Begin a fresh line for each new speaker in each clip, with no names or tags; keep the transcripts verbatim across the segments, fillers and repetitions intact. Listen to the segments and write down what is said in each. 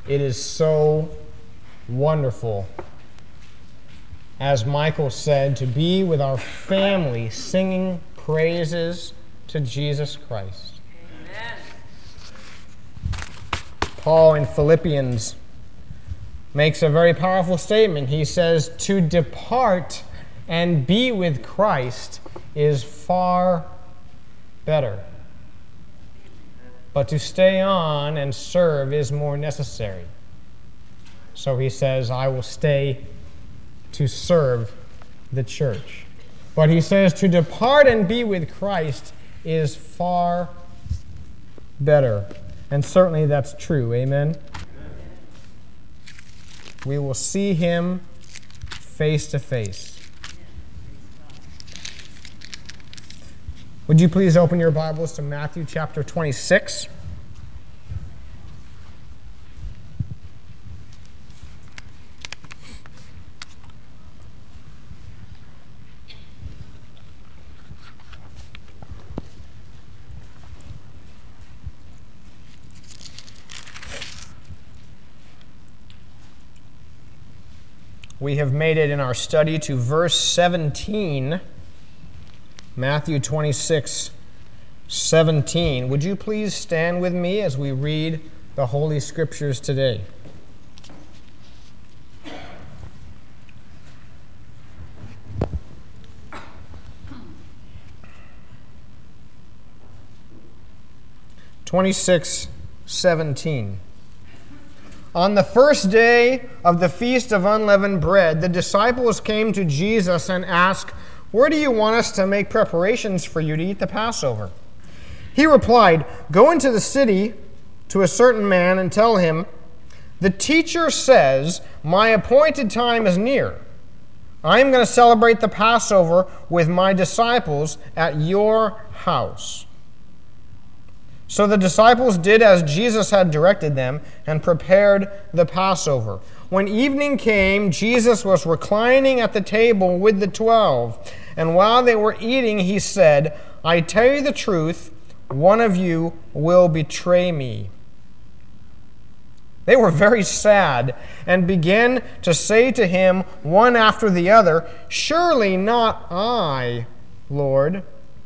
It is so wonderful, as Michael said, to be with our family singing praises to Jesus Christ.
Amen.
Paul in Philippians makes a very powerful statement. He says, to depart and be with Christ is far better, but to stay on and serve is more necessary. So he says, I will stay to serve the church. But he says to depart and be with Christ is far better. And certainly that's true. Amen? We will see him face to face. Would you please open your Bibles to Matthew chapter twenty-six? We have made it in our study to verse seventeen. Matthew twenty-six, seventeen. Would you please stand with me as we read the Holy Scriptures today? twenty-six, seventeen. On the first day of the Feast of Unleavened Bread, the disciples came to Jesus and asked, where do you want us to make preparations for you to eat the Passover? He replied, go into the city to a certain man and tell him, the teacher says, my appointed time is near. I am going to celebrate the Passover with my disciples at your house. So the disciples did as Jesus had directed them and prepared the Passover. When evening came, Jesus was reclining at the table with the twelve. And while they were eating, he said, I tell you the truth, one of you will betray me. They were very sad and began to say to him one after the other, surely not I, Lord.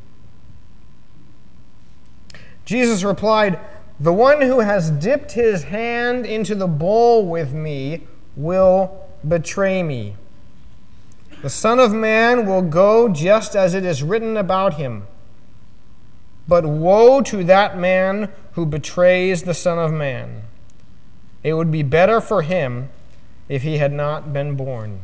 Jesus replied, the one who has dipped his hand into the bowl with me will betray me. The Son of Man will go just as it is written about him. But woe to that man who betrays the Son of Man. It would be better for him if he had not been born.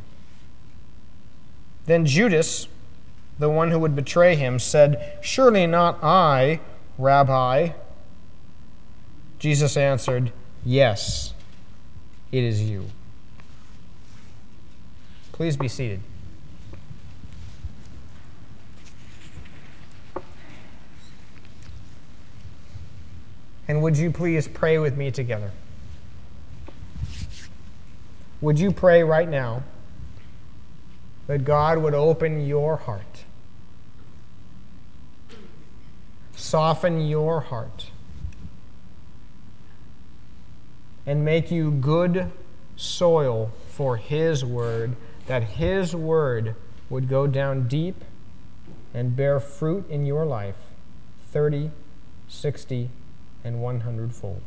Then Judas, the one who would betray him, said, surely not I, Rabbi. Jesus answered, yes, it is you. Please be seated. And would you please pray with me together? Would you pray right now that God would open your heart, soften your heart, and make you good soil for his word, that his word would go down deep and bear fruit in your life, thirty, sixty, and one hundred fold.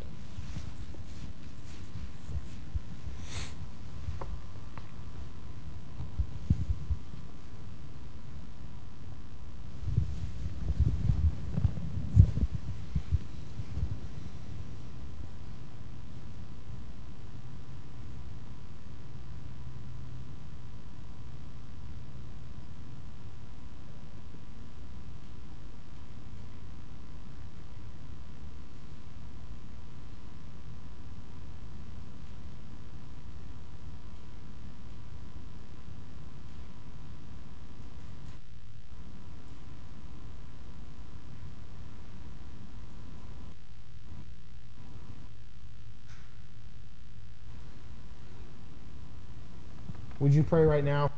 Would you pray right now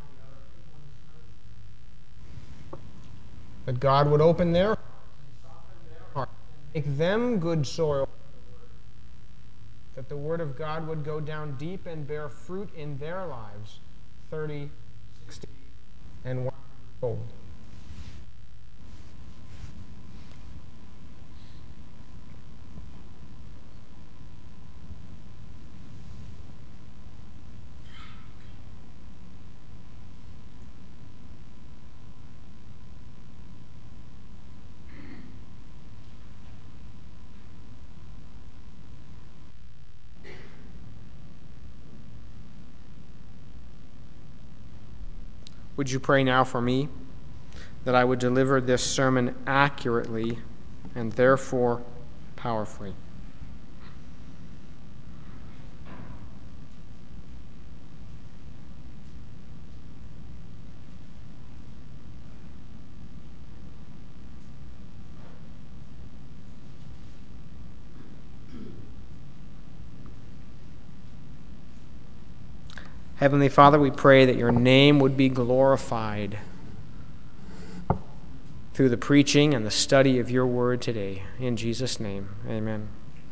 that God would open their heart, make them good soil, that the Word of God would go down deep and bear fruit in their lives, thirty, sixty, and one hundred fold. Would you pray now for me, that I would deliver this sermon accurately and therefore powerfully? Heavenly Father, we pray that your name would be glorified through the preaching and the study of your word today. In Jesus' name, amen.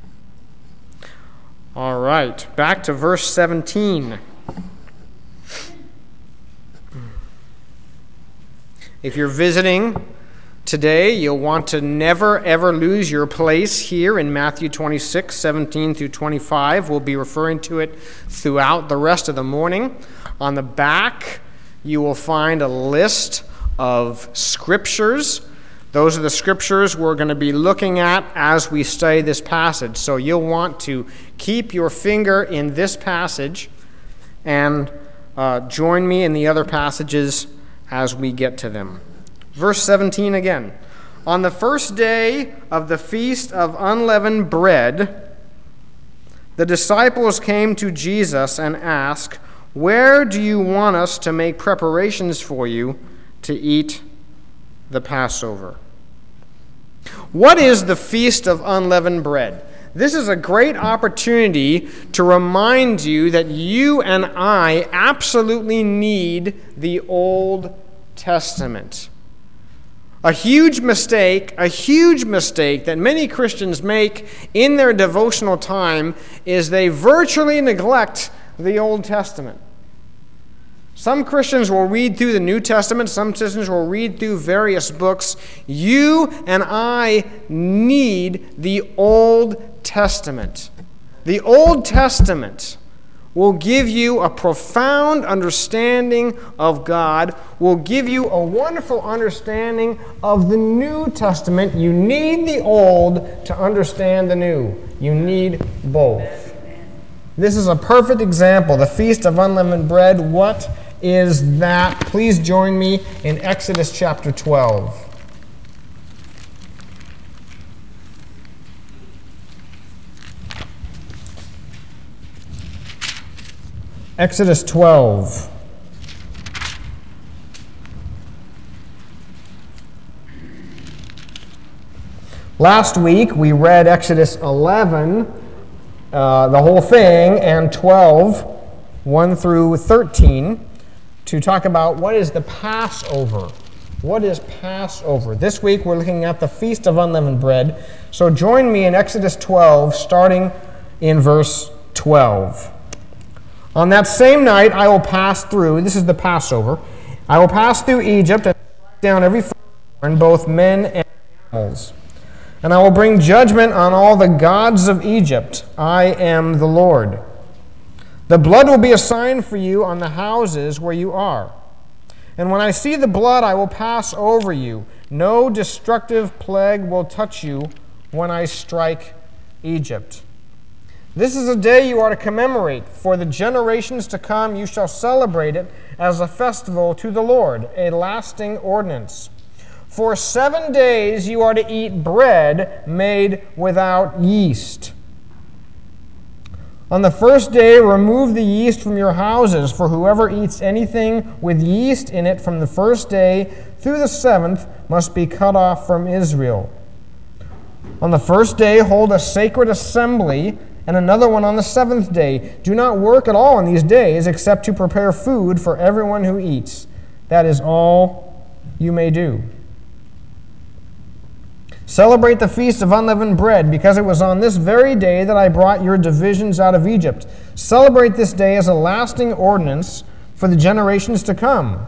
All right, back to verse seventeen. If you're visiting today, you'll want to never, ever lose your place here in Matthew twenty-six, seventeen through twenty-five. We'll be referring to it throughout the rest of the morning. On the back, you will find a list of scriptures. Those are the scriptures we're going to be looking at as we study this passage. So you'll want to keep your finger in this passage and uh, join me in the other passages as we get to them. Verse seventeen again. On the first day of the feast of unleavened bread, the disciples came to Jesus and asked, "Where do you want us to make preparations for you to eat the Passover?" What is the Feast of Unleavened Bread? This is a great opportunity to remind you that you and I absolutely need the Old Testament. A huge mistake, a huge mistake that many Christians make in their devotional time is they virtually neglect the Old Testament. Some Christians will read through the New Testament. Some Christians will read through various books. You and I need the Old Testament. The Old Testament will give you a profound understanding of God, will give you a wonderful understanding of the New Testament. You need the Old to understand the New. You need both. This is a perfect example. The Feast of Unleavened Bread. What is that? Please join me in Exodus chapter twelve. Exodus twelve. Last week we read Exodus eleven, uh, the whole thing, and twelve, one through thirteen, to talk about what is the Passover. What is Passover? This week we're looking at the Feast of Unleavened Bread. So join me in Exodus twelve, starting in verse twelve. On that same night I will pass through, this is the Passover, I will pass through Egypt and strike down every firstborn, both men and animals. And I will bring judgment on all the gods of Egypt. I am the Lord. The blood will be a sign for you on the houses where you are. And when I see the blood, I will pass over you. No destructive plague will touch you when I strike Egypt. This is a day you are to commemorate. For the generations to come, you shall celebrate it as a festival to the Lord, a lasting ordinance. For seven days you are to eat bread made without yeast. On the first day, remove the yeast from your houses, for whoever eats anything with yeast in it from the first day through the seventh must be cut off from Israel. On the first day, hold a sacred assembly, and another one on the seventh day. Do not work at all on these days, except to prepare food for everyone who eats. That is all you may do. Celebrate the feast of unleavened bread, because it was on this very day that I brought your divisions out of Egypt. Celebrate this day as a lasting ordinance for the generations to come.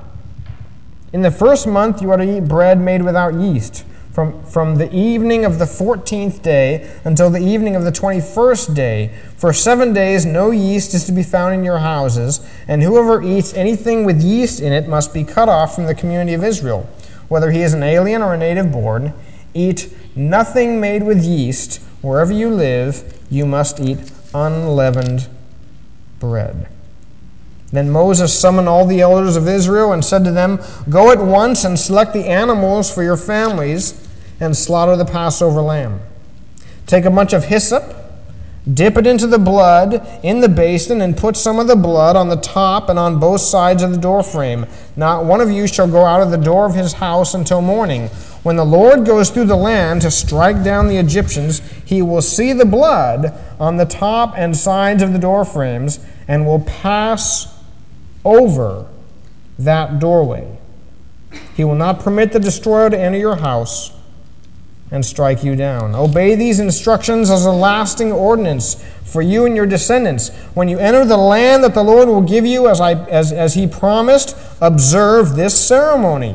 In the first month you are to eat bread made without yeast, from, from the evening of the fourteenth day until the evening of the twenty-first day. For seven days no yeast is to be found in your houses, and whoever eats anything with yeast in it must be cut off from the community of Israel, whether he is an alien or a native born. Eat nothing made with yeast. Wherever you live, you must eat unleavened bread. Then Moses summoned all the elders of Israel and said to them, Go at once and select the animals for your families and slaughter the Passover lamb. Take a bunch of hyssop, dip it into the blood in the basin, and put some of the blood on the top and on both sides of the doorframe. Not one of you shall go out of the door of his house until morning. When the Lord goes through the land to strike down the Egyptians, he will see the blood on the top and sides of the doorframes and will pass over that doorway. He will not permit the destroyer to enter your house and strike you down. Obey these instructions as a lasting ordinance for you and your descendants. When you enter the land that the Lord will give you as, I, as, as he promised, observe this ceremony.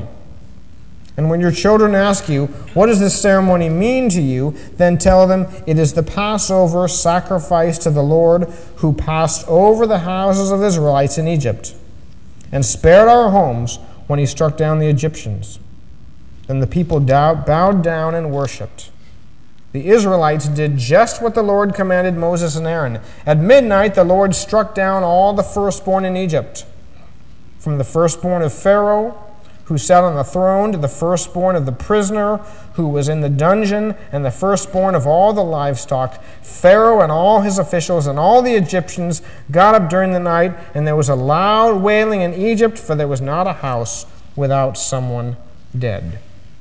And when your children ask you, what does this ceremony mean to you? Then tell them, it is the Passover sacrifice to the Lord who passed over the houses of Israelites in Egypt and spared our homes when he struck down the Egyptians. Then the people bowed down and worshipped. The Israelites did just what the Lord commanded Moses and Aaron. At midnight, the Lord struck down all the firstborn in Egypt, from the firstborn of Pharaoh, who sat on the throne, to the firstborn of the prisoner who was in the dungeon, and the firstborn of all the livestock. Pharaoh and all his officials and all the Egyptians got up during the night, and there was a loud wailing in Egypt, for there was not a house without someone dead.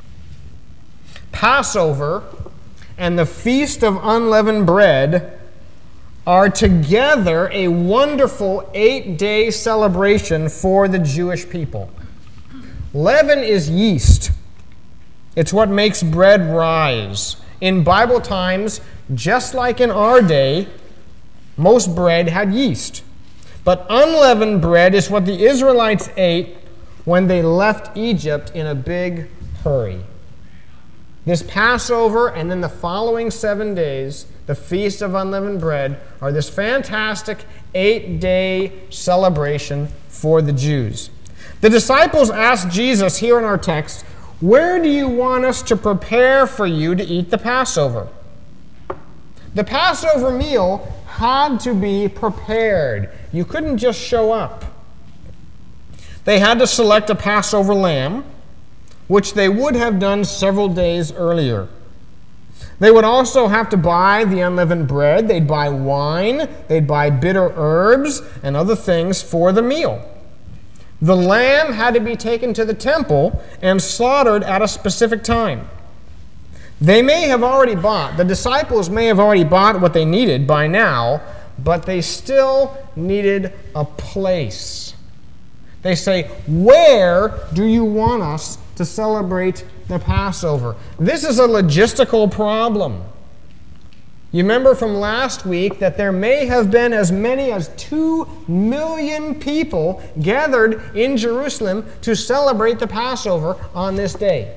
Passover and the Feast of Unleavened Bread are together a wonderful eight-day celebration for the Jewish people. Leaven is yeast. It's what makes bread rise. In Bible times, just like in our day, most bread had yeast. But unleavened bread is what the Israelites ate when they left Egypt in a big hurry. This Passover and then the following seven days, the Feast of Unleavened Bread, are this fantastic eight-day celebration for the Jews. The disciples asked Jesus here in our text, where do you want us to prepare for you to eat the Passover? The Passover meal had to be prepared. You couldn't just show up. They had to select a Passover lamb, which they would have done several days earlier. They would also have to buy the unleavened bread. They'd buy wine. They'd buy bitter herbs and other things for the meal. The lamb had to be taken to the temple and slaughtered at a specific time. They may have already bought, the disciples may have already bought what they needed by now, but they still needed a place. They say, where do you want us to celebrate the Passover? This is a logistical problem. You remember from last week that there may have been as many as two million people gathered in Jerusalem to celebrate the Passover on this day.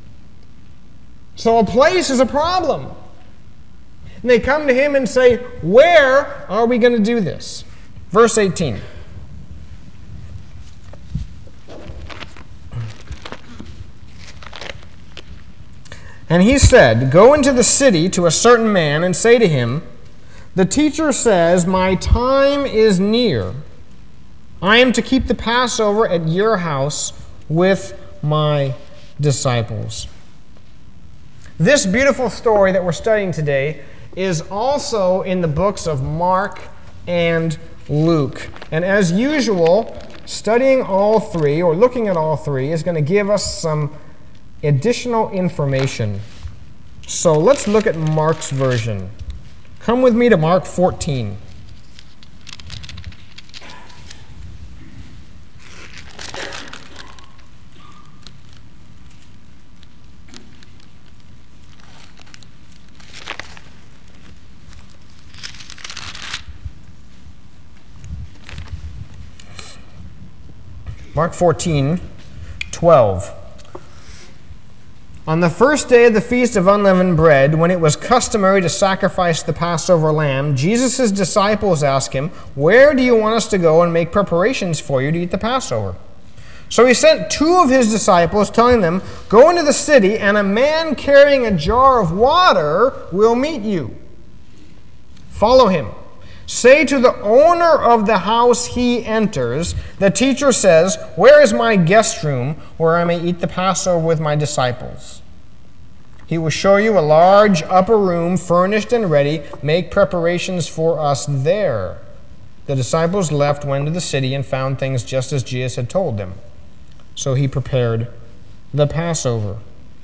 So a place is a problem. And they come to him and say, where are we going to do this? Verse eighteen. And he said, go into the city to a certain man and say to him, the teacher says, my time is near. I am to keep the Passover at your house with my disciples. This beautiful story that we're studying today is also in the books of Mark and Luke. And as usual, studying all three, or looking at all three, is going to give us some additional information. So let's look at Mark's version. Come with me to Mark fourteen. Mark fourteen, twelve. On the first day of the Feast of Unleavened Bread, when it was customary to sacrifice the Passover lamb, Jesus' disciples asked him, "Where do you want us to go and make preparations for you to eat the Passover?" So he sent two of his disciples, telling them, "Go into the city, and a man carrying a jar of water will meet you. Follow him. Say to the owner of the house he enters, 'The teacher says, where is my guest room where I may eat the Passover with my disciples?' He will show you a large upper room furnished and ready. Make preparations for us there." The disciples left, went to the city, and found things just as Jesus had told them. So he prepared the Passover.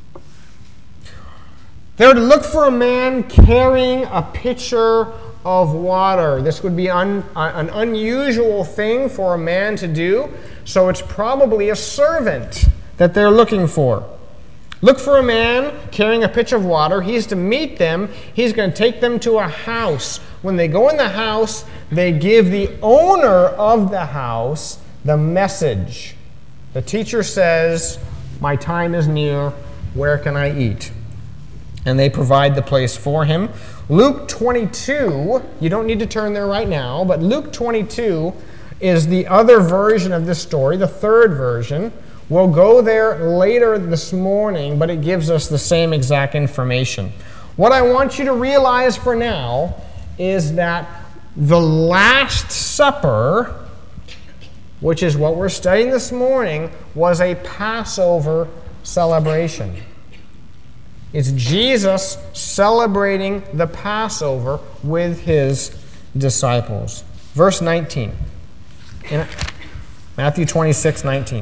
They were to look for a man carrying a pitcher of water. This would be un, an unusual thing for a man to do, so it's probably a servant that they're looking for. Look for a man carrying a pitcher of water. He's to meet them. He's going to take them to a house. When they go in the house, they give the owner of the house the message. The teacher says, "My time is near. Where can I eat?" And they provide the place for him. Luke twenty-two, you don't need to turn there right now, but Luke twenty-two is the other version of this story, the third version. We'll go there later this morning, but it gives us the same exact information. What I want you to realize for now is that the Last Supper, which is what we're studying this morning, was a Passover celebration. It's Jesus celebrating the Passover with his disciples. Verse nineteen. In Matthew twenty-six, nineteen.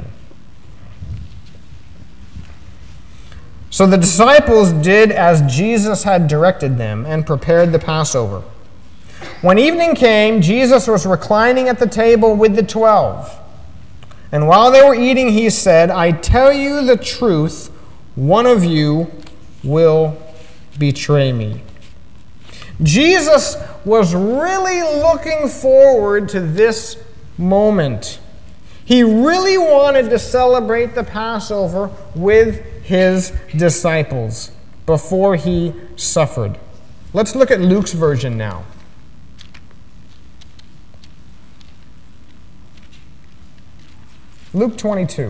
So the disciples did as Jesus had directed them and prepared the Passover. When evening came, Jesus was reclining at the table with the twelve. And while they were eating, he said, "I tell you the truth, one of you will betray me." Jesus was really looking forward to this moment. He really wanted to celebrate the Passover with his disciples before he suffered. Let's look at Luke's version now. Luke twenty-two.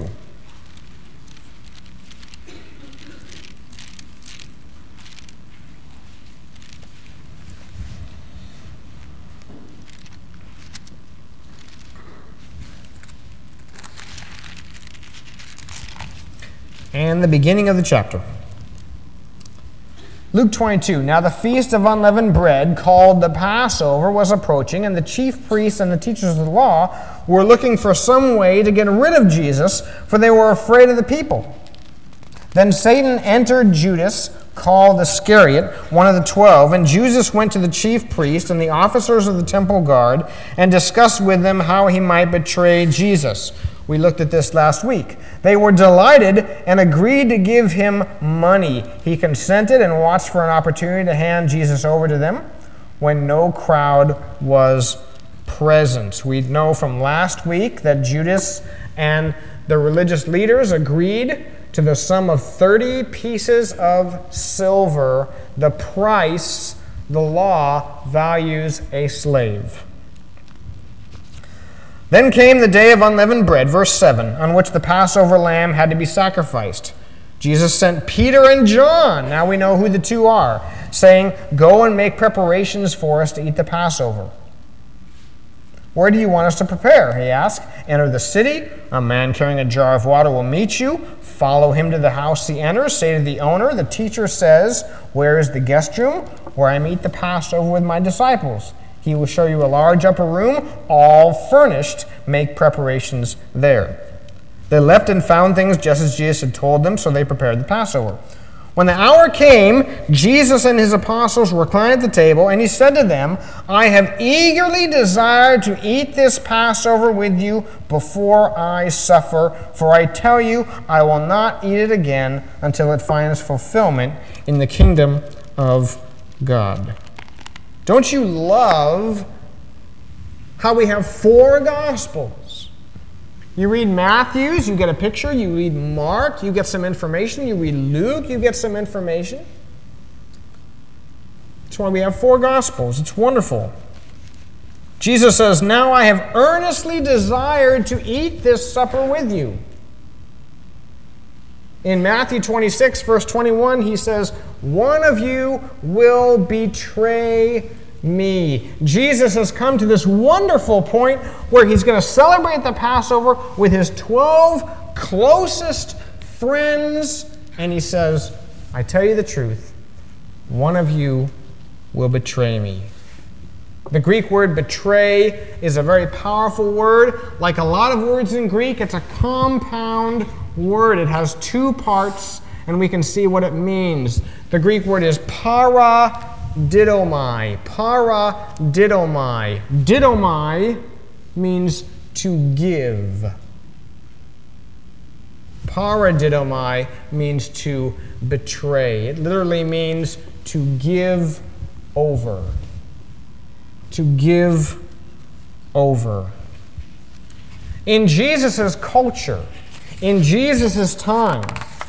And the beginning of the chapter. Luke twenty-two. Now the feast of unleavened bread, called the Passover, was approaching, and the chief priests and the teachers of the law were looking for some way to get rid of Jesus, for they were afraid of the people. Then Satan entered Judas, called Iscariot, one of the twelve, and Jesus went to the chief priest and the officers of the temple guard and discussed with them how he might betray Jesus. We looked at this last week. They were delighted and agreed to give him money. He consented and watched for an opportunity to hand Jesus over to them when no crowd was present. We know from last week that Judas and the religious leaders agreed to the sum of thirty pieces of silver, the price the law values a slave. Then came the day of unleavened bread, verse seven, on which the Passover lamb had to be sacrificed. Jesus sent Peter and John, now we know who the two are, saying, "Go and make preparations for us to eat the Passover." "Where do you want us to prepare?" he asked. "Enter the city. A man carrying a jar of water will meet you. Follow him to the house he enters. Say to the owner, 'The teacher says, where is the guest room where I meet the Passover with my disciples?' He will show you a large upper room, all furnished. Make preparations there." They left and found things just as Jesus had told them, so they prepared the Passover. When the hour came, Jesus and his apostles reclined at the table, and he said to them, "I have eagerly desired to eat this Passover with you before I suffer, for I tell you, I will not eat it again until it finds fulfillment in the kingdom of God." Don't you love how we have four Gospels? You read Matthew's, you get a picture. You read Mark, you get some information. You read Luke, you get some information. That's why we have four Gospels. It's wonderful. Jesus says, "Now I have earnestly desired to eat this supper with you." In Matthew twenty-six, verse twenty-one, he says, "One of you will betray me." Jesus has come to this wonderful point where he's going to celebrate the Passover with his twelve closest friends, and he says, "I tell you the truth, one of you will betray me." The Greek word betray is a very powerful word. Like a lot of words in Greek, it's a compound word. It has two parts, and we can see what it means. The Greek word is paradidomai. Paradidomai. Didomai means to give. Paradidomai means to betray. It literally means to give over. To give over. In Jesus' culture, in Jesus' time,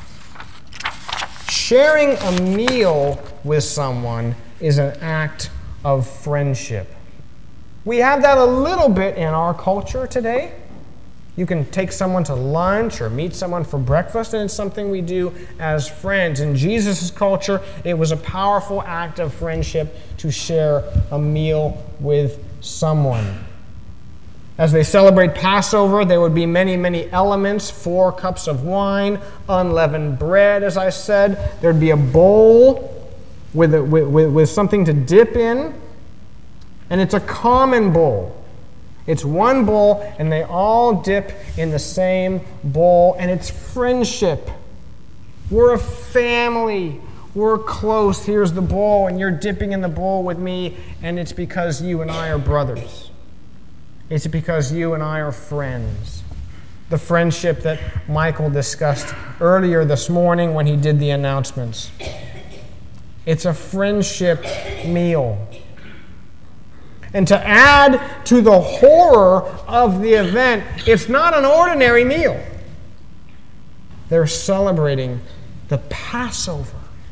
sharing a meal with someone is an act of friendship. We have that a little bit in our culture today. You can take someone to lunch or meet someone for breakfast, and it's something we do as friends. In Jesus' culture, it was a powerful act of friendship to share a meal with someone. As they celebrate Passover, there would be many, many elements. Four cups of wine, unleavened bread, as I said. There'd be a bowl with, a, with, with, with something to dip in. And it's a common bowl. It's one bowl, and they all dip in the same bowl, and it's friendship. We're a family. We're close. Here's the bowl, and you're dipping in the bowl with me, and it's because you and I are brothers. It's because you and I are friends. The friendship that Michael discussed earlier this morning when he did the announcements. It's a friendship meal. And to add to the horror of the event, it's not an ordinary meal. They're celebrating the Passover.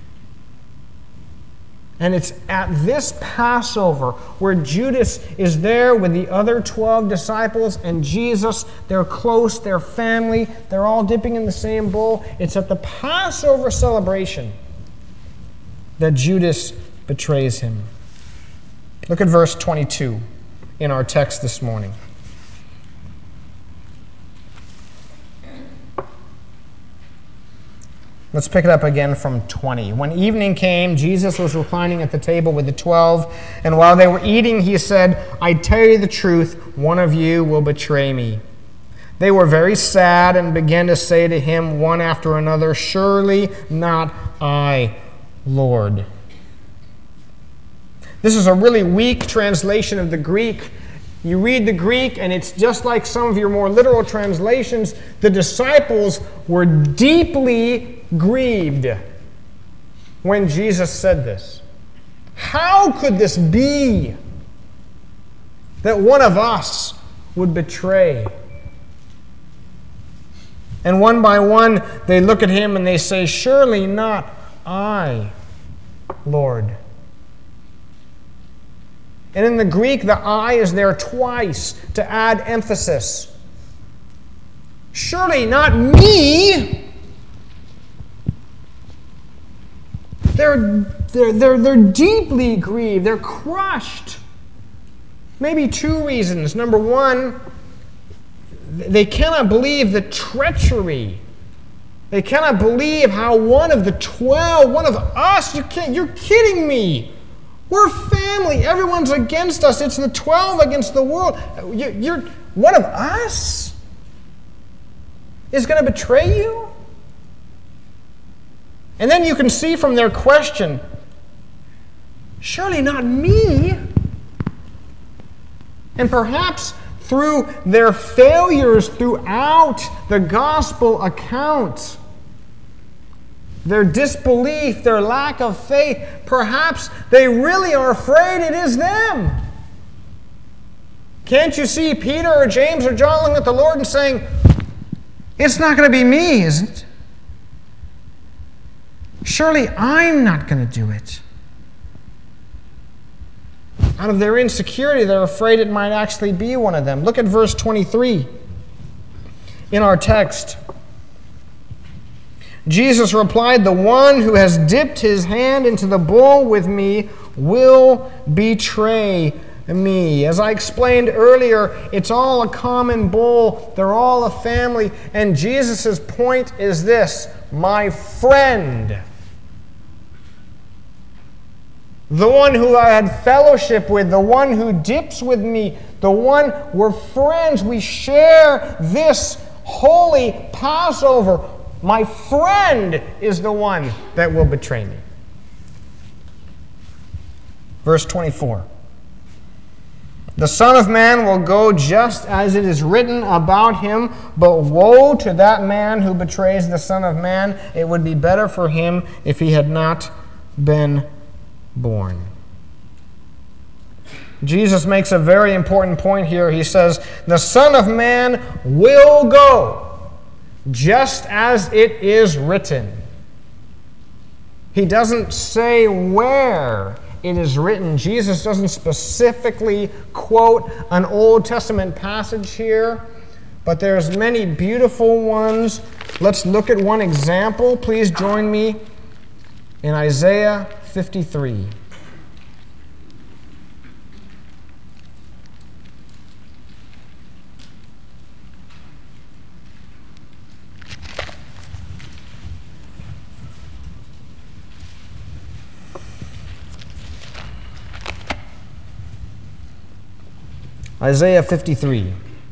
And it's at this Passover where Judas is there with the other twelve disciples and Jesus. They're close, they're family, they're all dipping in the same bowl. It's at the Passover celebration that Judas betrays him. Look at verse twenty-two in our text this morning. Let's pick it up again from twenty. When evening came, Jesus was reclining at the table with the twelve, and while they were eating, he said, "I tell you the truth, one of you will betray me." They were very sad and began to say to him one after another, "Surely not I, Lord." This is a really weak translation of the Greek. You read the Greek, and it's just like some of your more literal translations. The disciples were deeply grieved when Jesus said this. How could this be that one of us would betray? And one by one, they look at him and they say, "Surely not I, Lord." And in the Greek, the I is there twice to add emphasis. Surely not me. They're, they're, they're, they're deeply grieved. They're crushed. Maybe two reasons. Number one, they cannot believe the treachery. They cannot believe how one of the twelve, one of us, you can't, you're kidding me. We're family. Everyone's against us. It's the twelve against the world. You, you're one of us is going to betray you? And then you can see from their question, surely not me. And perhaps through their failures throughout the gospel account, their disbelief, their lack of faith, perhaps they really are afraid it is them. Can't you see Peter or James or John looking at the Lord and saying, it's not going to be me, is it? Surely I'm not going to do it. Out of their insecurity, they're afraid it might actually be one of them. Look at verse twenty-three in our text. Jesus replied, the one who has dipped his hand into the bowl with me will betray me. As I explained earlier, it's all a common bowl. They're all a family. And Jesus' point is this: my friend, the one who I had fellowship with, the one who dips with me, the one we're friends. We share this holy Passover. My friend is the one that will betray me. Verse twenty-four. The Son of Man will go just as it is written about him, but woe to that man who betrays the Son of Man. It would be better for him if he had not been born. Jesus makes a very important point here. He says, the Son of Man will go just as it is written. He doesn't say where it is written. Jesus doesn't specifically quote an Old Testament passage here, but there's many beautiful ones. Let's look at one example. Please join me in Isaiah fifty-three. Isaiah fifty-three.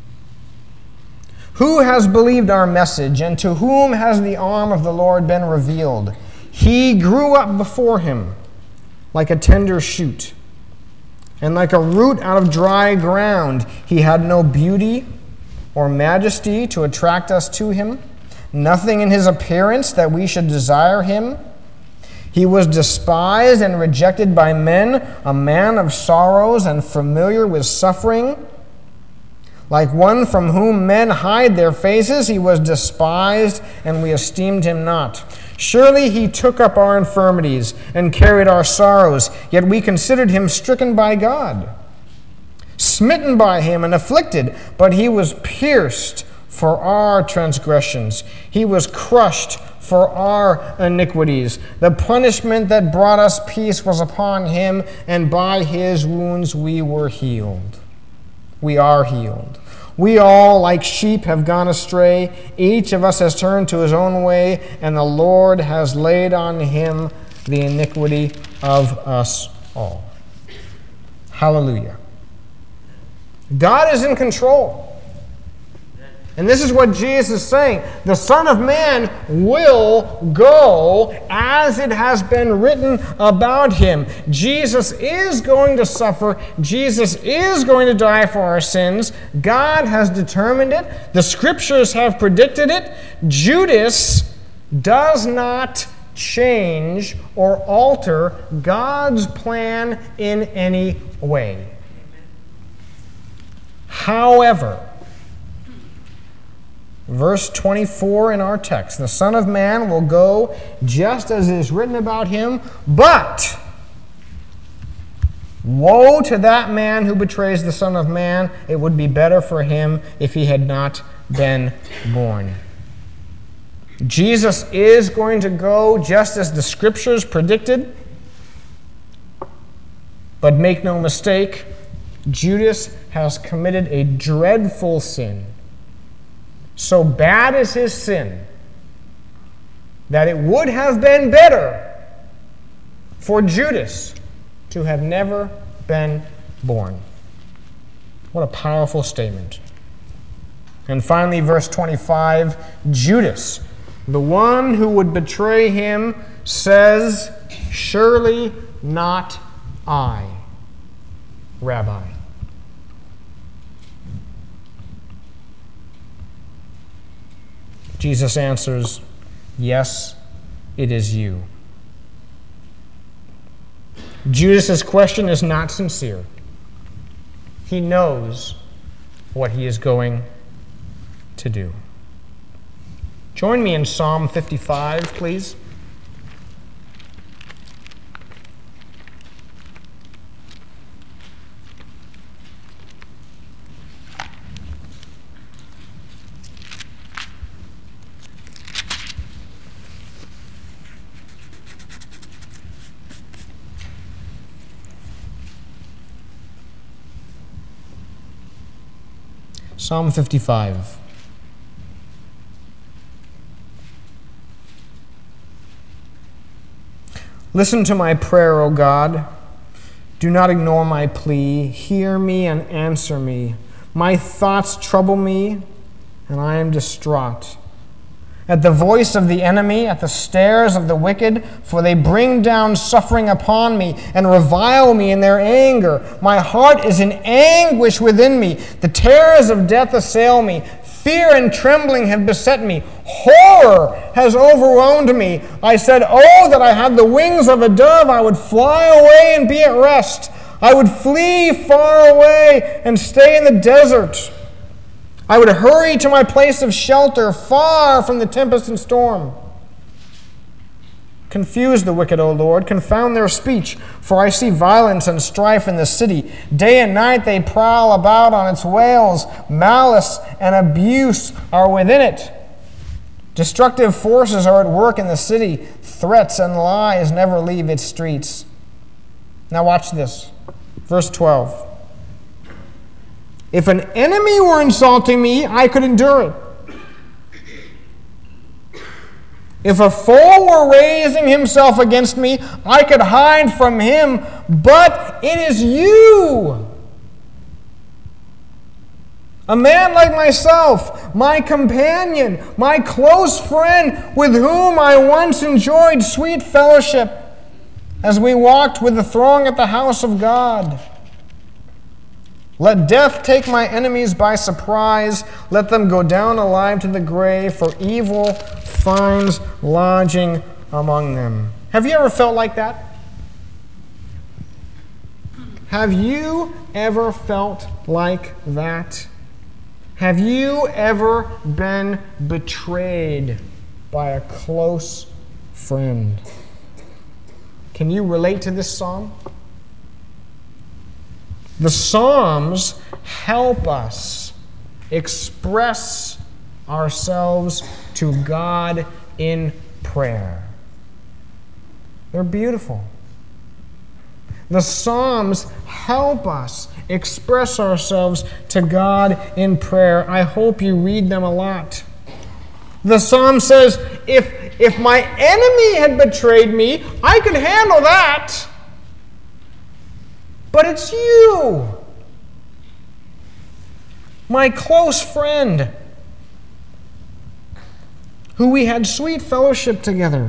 Who has believed our message, and to whom has the arm of the Lord been revealed? He grew up before him like a tender shoot, and like a root out of dry ground. He had no beauty or majesty to attract us to him, nothing in his appearance that we should desire him. He was despised and rejected by men, a man of sorrows and familiar with suffering. Like one from whom men hide their faces, he was despised, and we esteemed him not. Surely he took up our infirmities and carried our sorrows, yet we considered him stricken by God, smitten by him and afflicted, but he was pierced for our transgressions. He was crushed for our iniquities. The punishment that brought us peace was upon him, and by his wounds we were healed. We are healed. We all, like sheep, have gone astray. Each of us has turned to his own way, and the Lord has laid on him the iniquity of us all. Hallelujah. God is in control. And this is what Jesus is saying. The Son of Man will go as it has been written about him. Jesus is going to suffer. Jesus is going to die for our sins. God has determined it. The Scriptures have predicted it. Judas does not change or alter God's plan in any way. However, verse twenty-four in our text, the Son of Man will go just as it is written about him, but woe to that man who betrays the Son of Man. It would be better for him if he had not been born. Jesus is going to go just as the Scriptures predicted, but make no mistake, Judas has committed a dreadful sin. So bad is his sin that it would have been better for Judas to have never been born. What a powerful statement. And finally, verse twenty-five, Judas, the one who would betray him, says, "Surely not I, Rabbi." Jesus answers, "Yes, it is you." Judas's question is not sincere. He knows what he is going to do. Join me in Psalm fifty-five, please. Psalm fifty-five. Listen to my prayer, O God. Do not ignore my plea. Hear me and answer me. My thoughts trouble me, and I am distraught. At the voice of the enemy, at the stares of the wicked, for they bring down suffering upon me and revile me in their anger. My heart is in anguish within me. The terrors of death assail me. Fear and trembling have beset me. Horror has overwhelmed me. I said, oh, that I had the wings of a dove. I would fly away and be at rest. I would flee far away and stay in the desert. I would hurry to my place of shelter, far from the tempest and storm. Confuse the wicked, O Lord, confound their speech, for I see violence and strife in the city. Day and night they prowl about on its wales. Malice and abuse are within it. Destructive forces are at work in the city. Threats and lies never leave its streets. Now watch this. Verse twelve. If an enemy were insulting me, I could endure it. If a foe were raising himself against me, I could hide from him. But it is you, a man like myself, my companion, my close friend, with whom I once enjoyed sweet fellowship as we walked with the throng at the house of God. Let death take my enemies by surprise. Let them go down alive to the grave, for evil finds lodging among them. Have you ever felt like that? Have you ever felt like that? Have you ever been betrayed by a close friend? Can you relate to this psalm? The Psalms help us express ourselves to God in prayer. They're beautiful. The Psalms help us express ourselves to God in prayer. I hope you read them a lot. The Psalm says, if, if my enemy had betrayed me, I could handle that. But it's you, my close friend, who we had sweet fellowship together.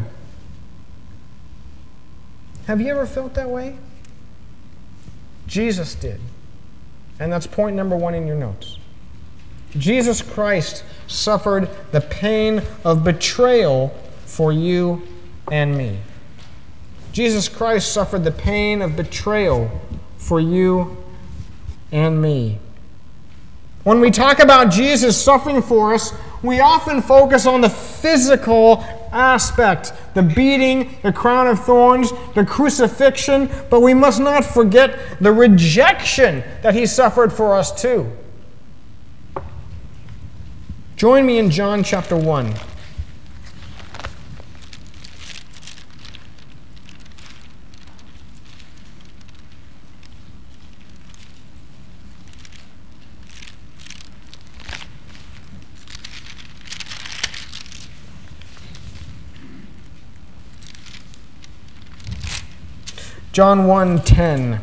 Have you ever felt that way? Jesus did. And that's point number one in your notes. Jesus Christ suffered the pain of betrayal for you and me. Jesus Christ suffered the pain of betrayal for you and me. When we talk about Jesus suffering for us, we often focus on the physical aspect, the beating, the crown of thorns, the crucifixion, but we must not forget the rejection that he suffered for us too. Join me in John chapter one. John one ten.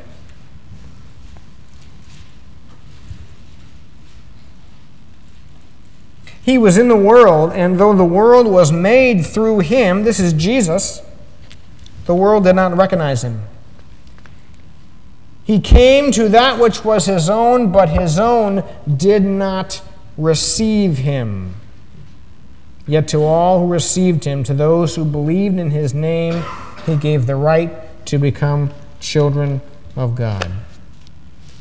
He was in the world, and though the world was made through him, this is Jesus, the world did not recognize him. He came to that which was his own, but his own did not receive him. Yet to all who received him, to those who believed in his name, he gave the right to become children of God.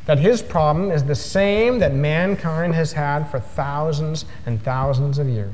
that his problem is the same that mankind has had for thousands and thousands of years.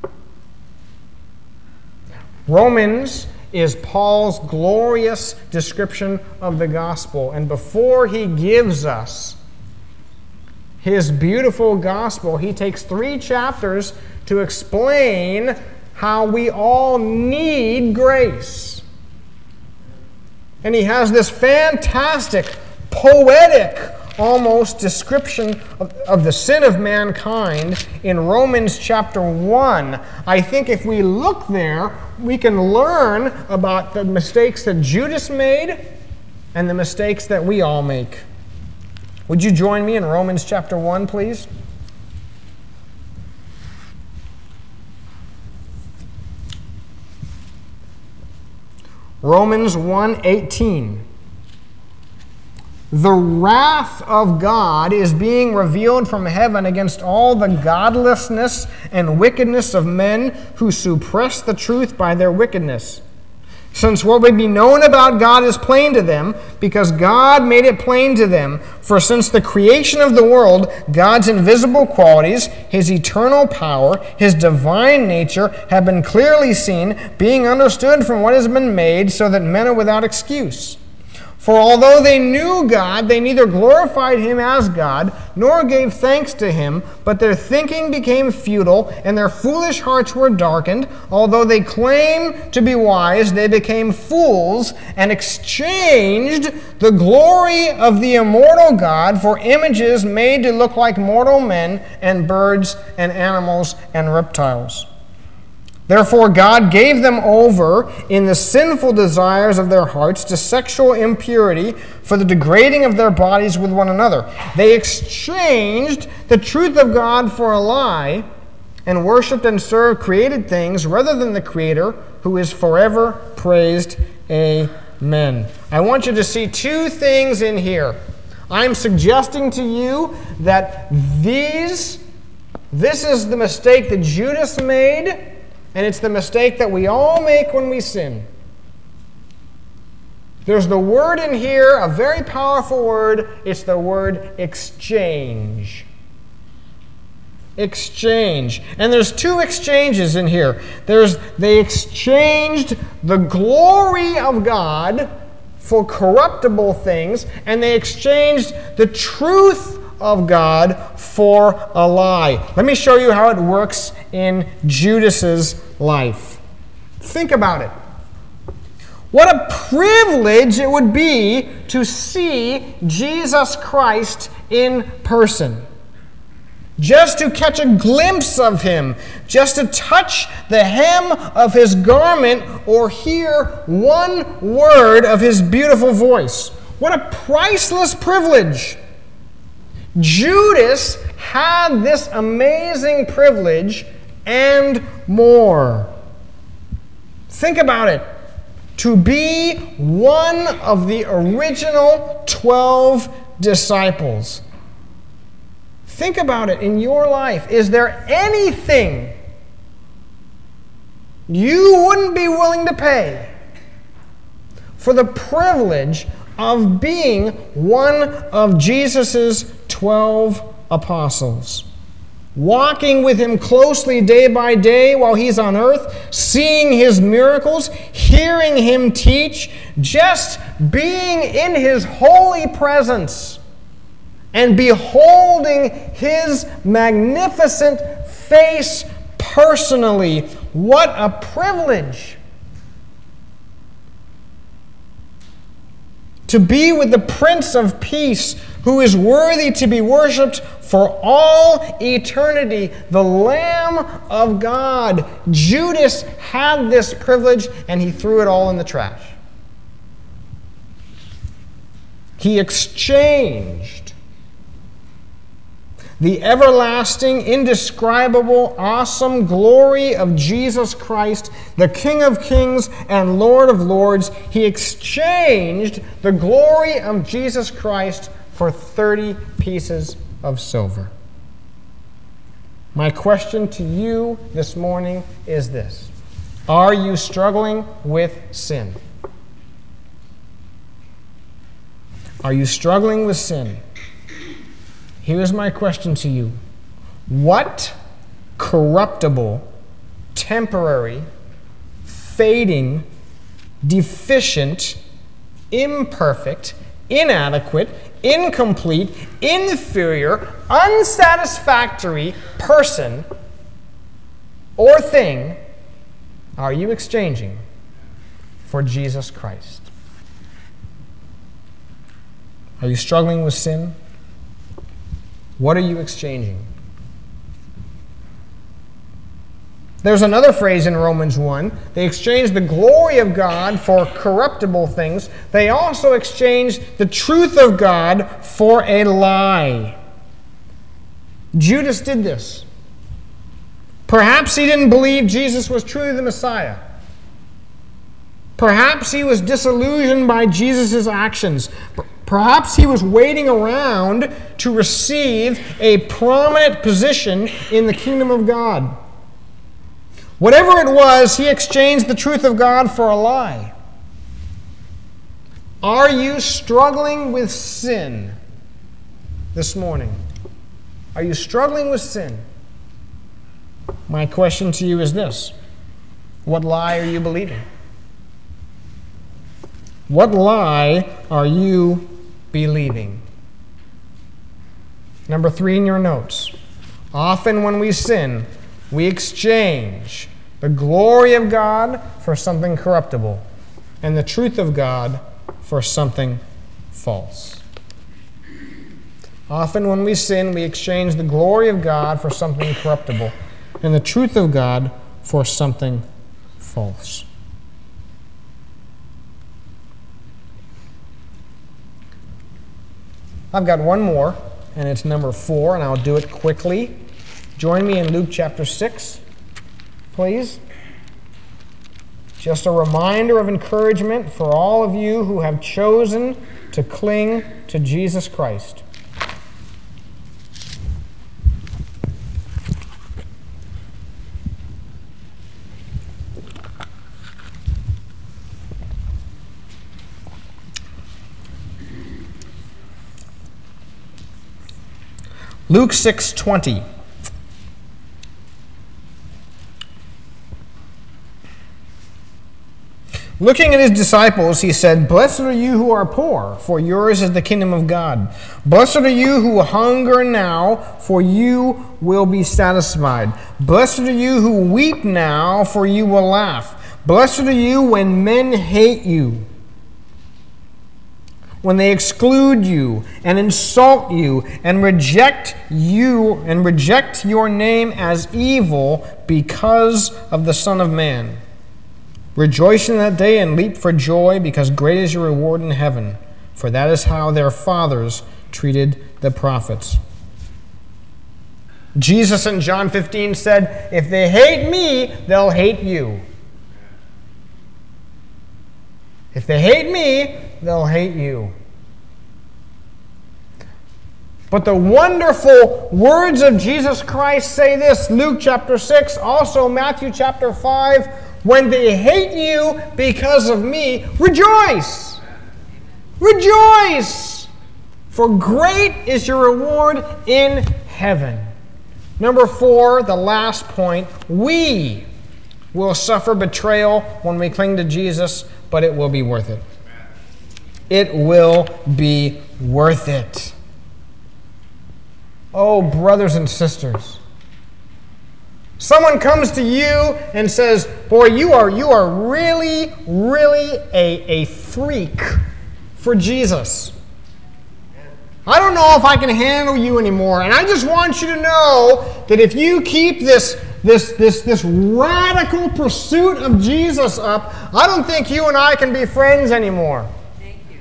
Romans is Paul's glorious description of the gospel. And before he gives us his beautiful gospel, he takes three chapters to explain how we all need grace. And he has this fantastic, poetic, almost description of, of the sin of mankind in Romans chapter one. I think if we look there, we can learn about the mistakes that Judas made and the mistakes that we all make. Would you join me in Romans chapter one, please? Romans one eighteen. The wrath of God is being revealed from heaven against all the godlessness and wickedness of men who suppress the truth by their wickedness. Since what would be known about God is plain to them, because God made it plain to them. For since the creation of the world, God's invisible qualities, his eternal power, his divine nature, have been clearly seen, being understood from what has been made, so that men are without excuse. For although they knew God, they neither glorified him as God, nor gave thanks to him, but their thinking became futile, and their foolish hearts were darkened. Although they claimed to be wise, they became fools, and exchanged the glory of the immortal God for images made to look like mortal men, and birds, and animals, and reptiles. Therefore, God gave them over in the sinful desires of their hearts to sexual impurity for the degrading of their bodies with one another. They exchanged the truth of God for a lie and worshipped and served created things rather than the Creator, who is forever praised. Amen. I want you to see two things in here. I'm suggesting to you that these, this is the mistake that Judas made, and it's the mistake that we all make when we sin. There's the word in here, a very powerful word. It's the word exchange. Exchange. And there's two exchanges in here. There's they exchanged the glory of God for corruptible things, and they exchanged the truth of God for a lie. Let me show you how it works in Judas's life. Think about it. What a privilege it would be to see Jesus Christ in person. Just to catch a glimpse of him, just to touch the hem of his garment or hear one word of his beautiful voice. What a priceless privilege. Judas had this amazing privilege and more. Think about it. To be one of the original twelve disciples. Think about it in your life. Is there anything you wouldn't be willing to pay for the privilege of being one of Jesus' twelve apostles? Walking with him closely day by day while he's on earth, seeing his miracles, hearing him teach, just being in his holy presence and beholding his magnificent face personally. What a privilege! To be with the Prince of Peace, who is worthy to be worshipped for all eternity, the Lamb of God. Judas had this privilege, and he threw it all in the trash. He exchanged the everlasting, indescribable, awesome glory of Jesus Christ, the King of Kings and Lord of Lords. He exchanged the glory of Jesus Christ for thirty pieces of silver. My question to you this morning is this: are you struggling with sin? Are you struggling with sin? Here's my question to you. What corruptible, temporary, fading, deficient, imperfect, inadequate, incomplete, inferior, unsatisfactory person or thing are you exchanging for Jesus Christ? Are you struggling with sin? What are you exchanging? There's another phrase in Romans one. They exchanged the glory of God for corruptible things. They also exchanged the truth of God for a lie. Judas did this. Perhaps he didn't believe Jesus was truly the Messiah. Perhaps he was disillusioned by Jesus' actions. Perhaps he was waiting around to receive a prominent position in the kingdom of God. Whatever it was, he exchanged the truth of God for a lie. Are you struggling with sin this morning? Are you struggling with sin? My question to you is this. What lie are you believing? What lie are you believing? Number three in your notes. Often when we sin, we exchange the glory of God for something corruptible and the truth of God for something false. Often when we sin, we exchange the glory of God for something corruptible and the truth of God for something false. I've got one more, and it's number four, and I'll do it quickly. Join me in Luke chapter six, please. Just a reminder of encouragement for all of you who have chosen to cling to Jesus Christ. Luke six twenty. Looking at his disciples, he said, "Blessed are you who are poor, for yours is the kingdom of God. Blessed are you who hunger now, for you will be satisfied. Blessed are you who weep now, for you will laugh. Blessed are you when men hate you, when they exclude you and insult you and reject you and reject your name as evil because of the Son of Man. Rejoice in that day and leap for joy, because great is your reward in heaven, for that is how their fathers treated the prophets." Jesus in John fifteen said, "If they hate me, they'll hate you. If they hate me, they'll hate you." But the wonderful words of Jesus Christ say this, Luke chapter six, also Matthew chapter five, "When they hate you because of me, rejoice! Rejoice! For great is your reward in heaven." Number four, the last point, we will suffer betrayal when we cling to Jesus, but it will be worth it. It will be worth it. Oh, brothers and sisters, someone comes to you and says, "Boy, you are you are really, really a, a freak for Jesus. I don't know if I can handle you anymore. And I just want you to know that if you keep this, this, this, this radical pursuit of Jesus up, I don't think you and I can be friends anymore. Thank you.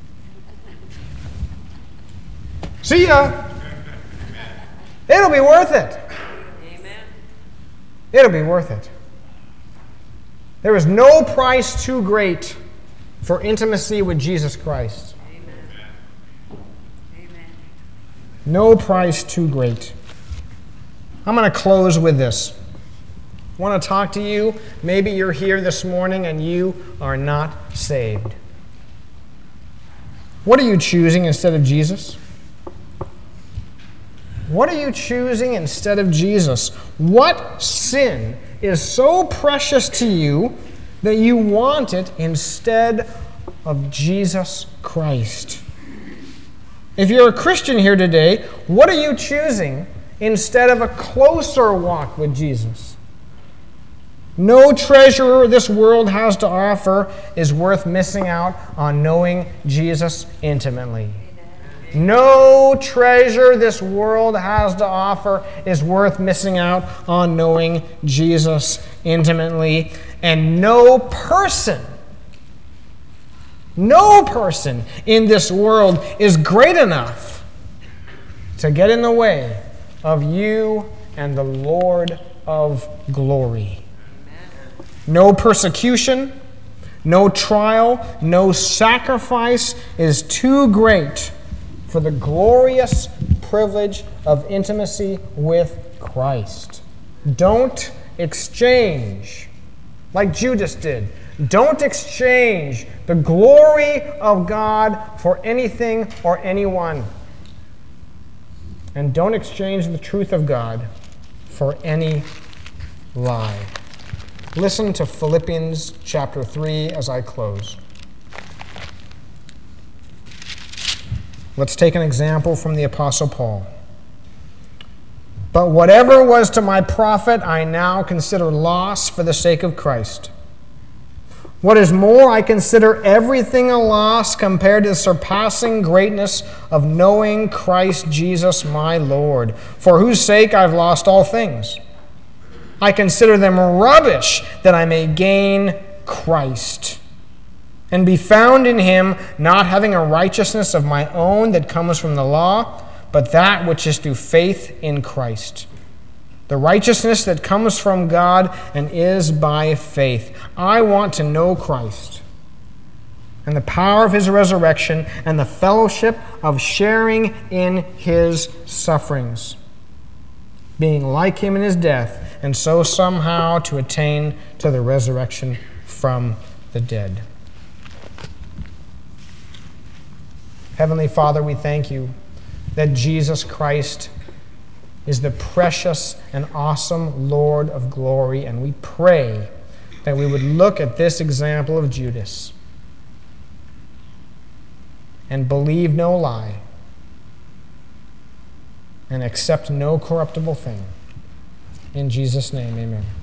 See ya. It'll be worth it. Amen. It'll be worth it. There is no price too great for intimacy with Jesus Christ. Amen. Amen. No price too great. I'm going to close with this. I want to talk to you. Maybe you're here this morning and you are not saved. What are you choosing instead of Jesus? What are you choosing instead of Jesus? What sin is so precious to you that you want it instead of Jesus Christ? If you're a Christian here today, what are you choosing instead of a closer walk with Jesus? No treasure this world has to offer is worth missing out on knowing Jesus intimately. No treasure this world has to offer is worth missing out on knowing Jesus intimately. And no person, no person in this world is great enough to get in the way of you and the Lord of glory. No persecution, no trial, no sacrifice is too great for the glorious privilege of intimacy with Christ. Don't exchange, like Judas did, don't exchange the glory of God for anything or anyone. And don't exchange the truth of God for any lie. Listen to Philippians chapter three as I close. Let's take an example from the Apostle Paul. But whatever was to my profit, I now consider loss for the sake of Christ. What is more, I consider everything a loss compared to the surpassing greatness of knowing Christ Jesus my Lord, for whose sake I've lost all things. I consider them rubbish that I may gain Christ and be found in him, not having a righteousness of my own that comes from the law, but that which is through faith in Christ. The righteousness that comes from God and is by faith. I want to know Christ and the power of his resurrection and the fellowship of sharing in his sufferings, being like him in his death, and so somehow to attain to the resurrection from the dead. Heavenly Father, we thank you that Jesus Christ is the precious and awesome Lord of glory, and we pray that we would look at this example of Judas and believe no lie and accept no corruptible thing. In Jesus' name, amen.